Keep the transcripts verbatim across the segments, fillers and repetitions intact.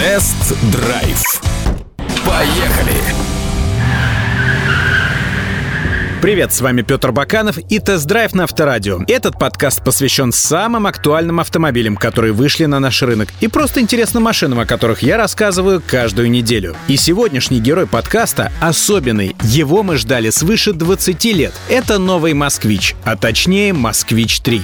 Тест-драйв. Поехали! Привет, с вами Петр Баканов и Тест-драйв на Авторадио. Этот подкаст посвящен самым актуальным автомобилям, которые вышли на наш рынок, и просто интересным машинам, о которых я рассказываю каждую неделю. И сегодняшний герой подкаста особенный. Его мы ждали свыше двадцати лет. Это новый «Москвич», а точнее «Москвич три».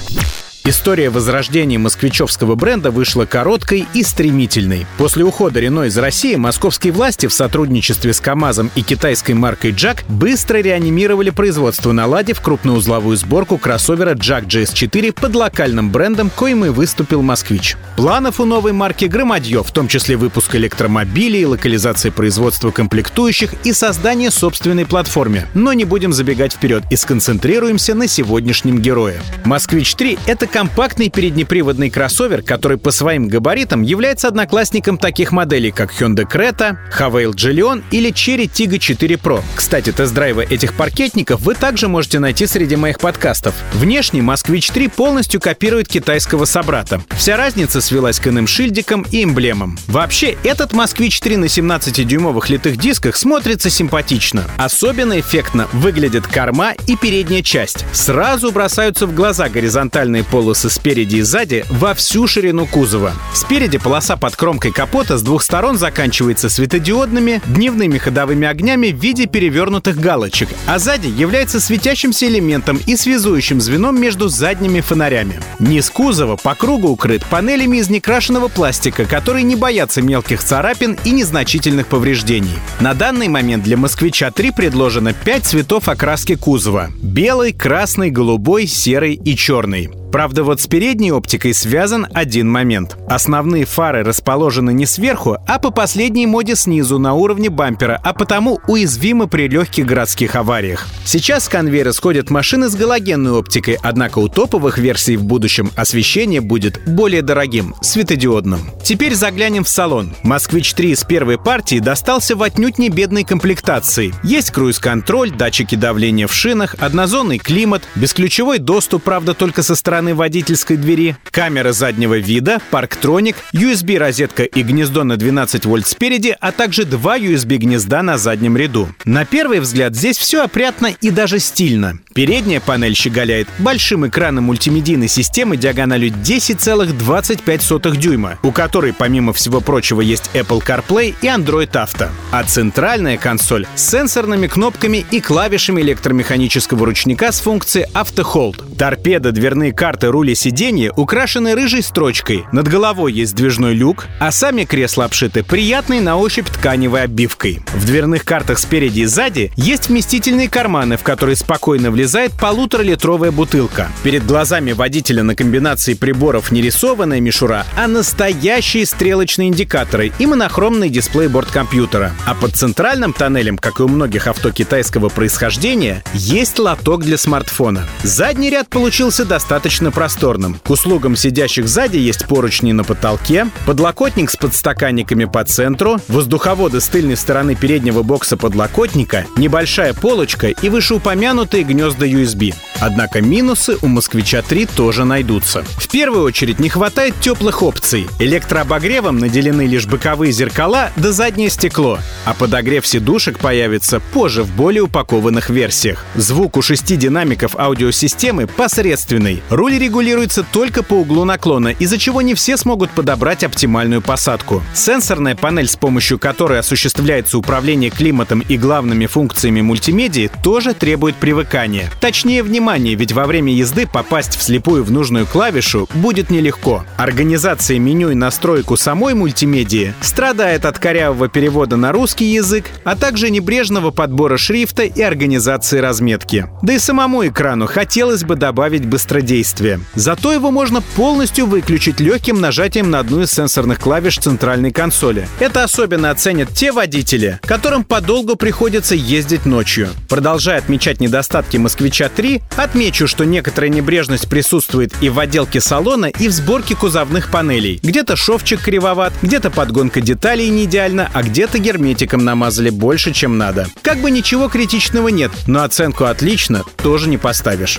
История возрождения москвичевского бренда вышла короткой и стремительной. После ухода Рено из России московские власти в сотрудничестве с КАМАЗом и китайской маркой Джак быстро реанимировали производство, наладив крупноузловую сборку кроссовера Джак джи эс четыре под локальным брендом, коим и выступил «Москвич». Планов у новой марки громадье, в том числе выпуск электромобилей, локализация производства комплектующих и создание собственной платформы. Но не будем забегать вперед и сконцентрируемся на сегодняшнем герое. «Москвич три» — это компактный переднеприводный кроссовер, который по своим габаритам является одноклассником таких моделей, как Hyundai Creta, Havail Gileon или Chery Tiggo четыре Pro. Кстати, тест-драйвы этих паркетников вы также можете найти среди моих подкастов. Внешне «Москвич три» полностью копирует китайского собрата. Вся разница свелась к иным шильдикам и эмблемам. Вообще, этот «Москвич три» на семнадцатидюймовых литых дисках смотрится симпатично. Особенно эффектно выглядит корма и передняя часть. Сразу бросаются в глаза горизонтальные полосы Полосы спереди и сзади во всю ширину кузова. Спереди полоса под кромкой капота с двух сторон заканчивается светодиодными дневными ходовыми огнями в виде перевернутых галочек, а сзади является светящимся элементом и связующим звеном между задними фонарями. Низ кузова по кругу укрыт панелями из некрашенного пластика, которые не боятся мелких царапин и незначительных повреждений. На данный момент для «Москвича три» предложено пять цветов окраски кузова: белый, красный, голубой, серый и черный. Правда, вот с передней оптикой связан один момент. Основные фары расположены не сверху, а по последней моде снизу, на уровне бампера, а потому уязвимы при легких городских авариях. Сейчас с конвейера сходят машины с галогенной оптикой, однако у топовых версий в будущем освещение будет более дорогим, светодиодным. Теперь заглянем в салон. «Москвич три» из первой партии достался в отнюдь не бедной комплектации. Есть круиз-контроль, датчики давления в шинах, однозонный климат, бесключевой доступ, правда, только со стороны водительской двери, камера заднего вида, парктроник, ю эс би-розетка и гнездо на двенадцать вольт спереди, а также два ю эс би-гнезда на заднем ряду. На первый взгляд здесь все опрятно и даже стильно. Передняя панель щеголяет большим экраном мультимедийной системы диагональю десять целых двадцать пять сотых дюйма, у которой, помимо всего прочего, есть Apple CarPlay и Android Auto. А центральная консоль с сенсорными кнопками и клавишами электромеханического ручника с функцией Auto Hold. Торпеда, дверные карты, рули сиденья украшены рыжей строчкой, над головой есть сдвижной люк, а сами кресла обшиты приятной на ощупь тканевой обивкой. В дверных картах спереди и сзади есть вместительные карманы, в которые спокойно влезает полуторалитровая бутылка. Перед глазами водителя на комбинации приборов не рисованная мишура, а настоящие стрелочные индикаторы и монохромный дисплей борткомпьютера. А под центральным тоннелем, как и у многих авто китайского происхождения, есть лоток для смартфона. Задний ряд получился достаточно просторным. К услугам сидящих сзади есть поручни на потолке, подлокотник с подстаканниками по центру, воздуховоды с тыльной стороны переднего бокса подлокотника, небольшая полочка и вышеупомянутые гнезда ю эс би. Однако минусы у «Москвича три» тоже найдутся. В первую очередь не хватает теплых опций. Электрообогревом наделены лишь боковые зеркала да заднее стекло, а подогрев сидушек появится позже в более упакованных версиях. Звук у шести динамиков аудиосистемы посредственный. Руль регулируется только по углу наклона, из-за чего не все смогут подобрать оптимальную посадку. Сенсорная панель, с помощью которой осуществляется управление климатом и главными функциями мультимедии, тоже требует привыкания. Точнее, внимание, ведь во время езды попасть вслепую в нужную клавишу будет нелегко. Организация меню и настройку самой мультимедии страдает от корявого перевода на русский язык, а также небрежного подбора шрифта и организации разметки. Да и самому экрану хотелось бы добавить быстродействие. Зато его можно полностью выключить легким нажатием на одну из сенсорных клавиш центральной консоли. Это особенно оценят те водители, которым подолгу приходится ездить ночью. Продолжая отмечать недостатки «Москвича три», отмечу, что некоторая небрежность присутствует и в отделке салона, и в сборке кузовных панелей. Где-то шовчик кривоват, где-то подгонка деталей не идеальна, а где-то герметиком намазали больше, чем надо. Как бы ничего критичного нет, но оценку «отлично» тоже не поставишь.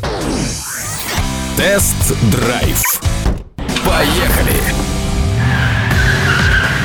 Тест-драйв. Поехали!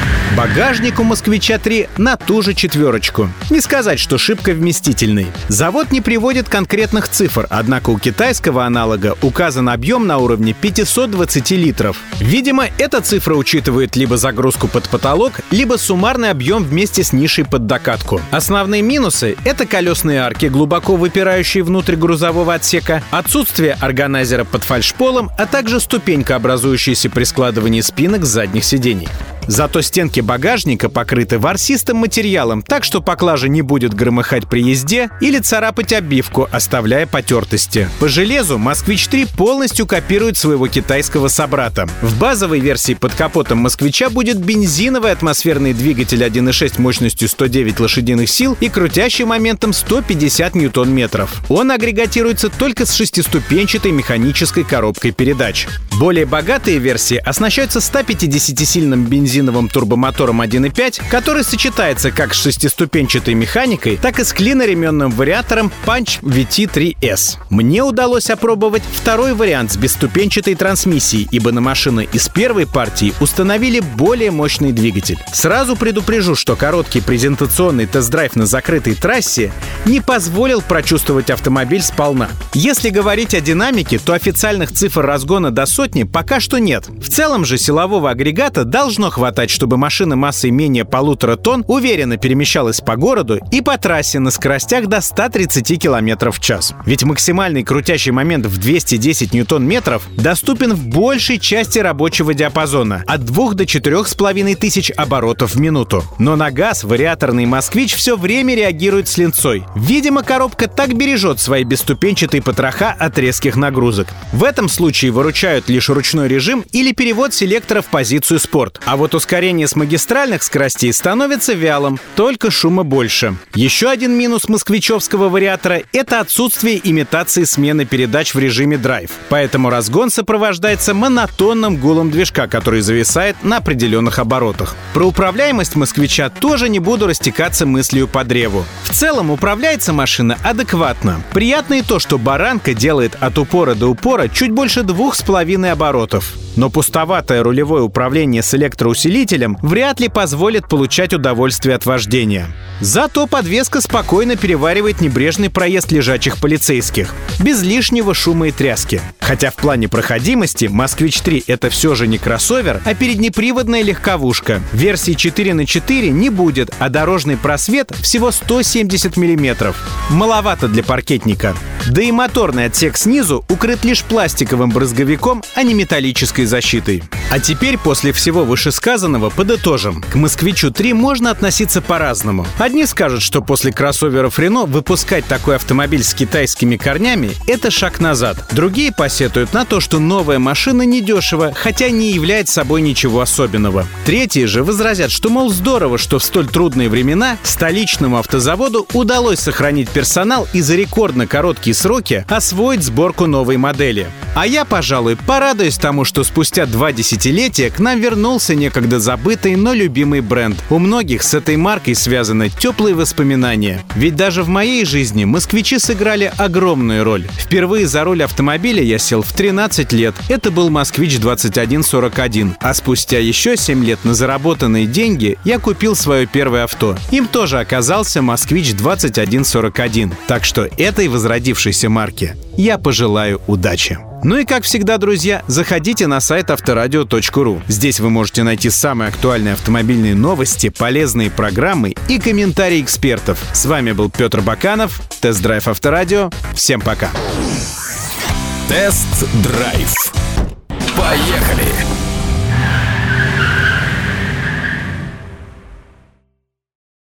Багажник у «Москвича три» на ту же четверочку. Не сказать, что шибко вместительный. Завод не приводит конкретных цифр, однако у китайского аналога указан объем на уровне пятьсот двадцать литров. Видимо, эта цифра учитывает либо загрузку под потолок, либо суммарный объем вместе с нишей под докатку. Основные минусы — это колесные арки, глубоко выпирающие внутрь грузового отсека, отсутствие органайзера под фальшполом, а также ступенька, образующаяся при складывании спинок с задних сидений. Зато стенки багажника покрыты ворсистым материалом, так что поклажа не будет громыхать при езде или царапать обивку, оставляя потертости. По железу «Москвич три» полностью копирует своего китайского собрата. В базовой версии под капотом «Москвича» будет бензиновый атмосферный двигатель один и шесть мощностью сто девять лошадиных сил и крутящий моментом сто пятьдесят ньютон-метров. Он агрегатируется только с шестиступенчатой механической коробкой передач. Более богатые версии оснащаются ста пятидесятисильным бензиновым бензиновым турбомотором один и пять, который сочетается как с шестиступенчатой механикой, так и с клиноременным вариатором Punch ви ти три эс. Мне удалось опробовать второй вариант с бесступенчатой трансмиссией, ибо на машины из первой партии установили более мощный двигатель. Сразу предупрежу, что короткий презентационный тест-драйв на закрытой трассе не позволил прочувствовать автомобиль сполна. Если говорить о динамике, то официальных цифр разгона до сотни пока что нет. В целом же силового агрегата должно хватать хватать, чтобы машина массой менее полутора тонн уверенно перемещалась по городу и по трассе на скоростях до ста тридцати километров в час. Ведь максимальный крутящий момент в двести десять ньютон-метров доступен в большей части рабочего диапазона — от двух до четырёх с половиной тысяч оборотов в минуту. Но на газ вариаторный «Москвич» все время реагирует с линцой. Видимо, коробка так бережет свои бесступенчатые потроха от резких нагрузок. В этом случае выручают лишь ручной режим или перевод селектора в позицию «Спорт». А вот ускорение с магистральных скоростей становится вялым, только шума больше. Еще один минус москвичевского вариатора — это отсутствие имитации смены передач в режиме драйв. Поэтому разгон сопровождается монотонным гулом движка, который зависает на определенных оборотах. Про управляемость «Москвича» тоже не буду растекаться мыслью по древу. В целом управляется машина адекватно. Приятно и то, что баранка делает от упора до упора чуть больше двух с половиной оборотов. Но пустоватое рулевое управление с электроусилителем вряд ли позволит получать удовольствие от вождения. Зато подвеска спокойно переваривает небрежный проезд лежачих полицейских, без лишнего шума и тряски. Хотя в плане проходимости «Москвич три» — это все же не кроссовер, а переднеприводная легковушка. Версии четыре на четыре не будет, а дорожный просвет всего сто семьдесят миллиметров. Маловато для паркетника. Да и моторный отсек снизу укрыт лишь пластиковым брызговиком, а не металлической защитой. А теперь, после всего вышесказанного, подытожим. К «Москвичу три» можно относиться по-разному. Одни скажут, что после кроссоверов Renault выпускать такой автомобиль с китайскими корнями — это шаг назад. Другие посетуют на то, что новая машина недешева, хотя не является собой ничего особенного. Третьи же возразят, что, мол, здорово, что в столь трудные времена столичному автозаводу удалось сохранить персонал и за рекордно короткие сроки освоить сборку новой модели. А я, пожалуй, порадуюсь тому, что спустя два десятилетия к нам вернулся некогда забытый, но любимый бренд. У многих с этой маркой связаны теплые воспоминания. Ведь даже в моей жизни москвичи сыграли огромную роль. Впервые за руль автомобиля я сел в тринадцать лет. Это был «Москвич двадцать один сорок один». А спустя еще семь лет на заработанные деньги я купил свое первое авто. Им тоже оказался «Москвич двадцать один сорок один». Так что этой возродившейся марке я пожелаю удачи. Ну и как всегда, друзья, заходите на сайт авторадио точка ру. Здесь вы можете найти самые актуальные автомобильные новости, полезные программы и комментарии экспертов. С вами был Петр Баканов, Тест-драйв Авторадио. Всем пока. Тест-драйв. Поехали!